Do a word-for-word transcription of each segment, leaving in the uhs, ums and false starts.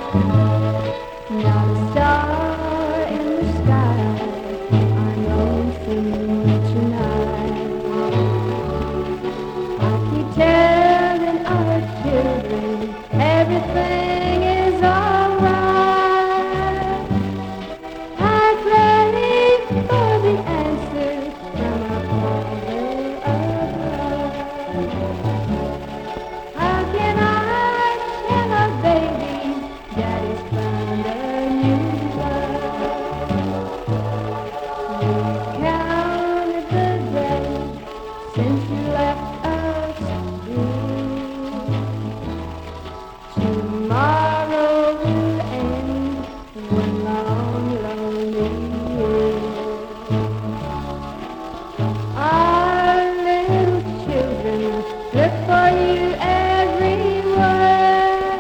Not a star in the sky, I'm lonesome tonight. I keep telling our children everything is alright. I pray for the answer from our Father above. How can I tell our baby Daddy's found a new love? We've counted the days since you left us, dear. Tomorrow will end one long, lonely year. Our little children look for you everywhere.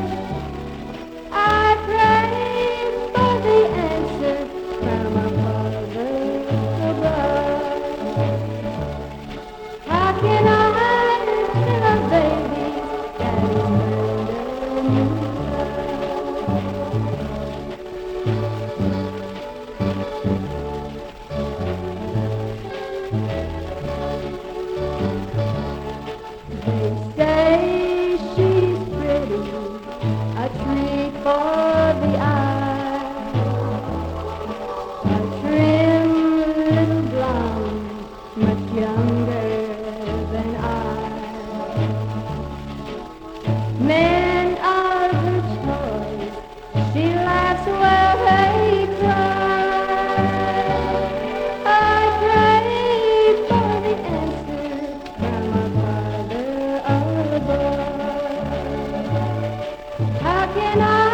I pray for the answer from our Father above. How can I tell our baby that he's found a new love? They say she's pretty, a treat for the eye, a trim little blonde, much younger than I. Men are her toys, she laughs while they cry. I pray for the answer from our Father above. How can I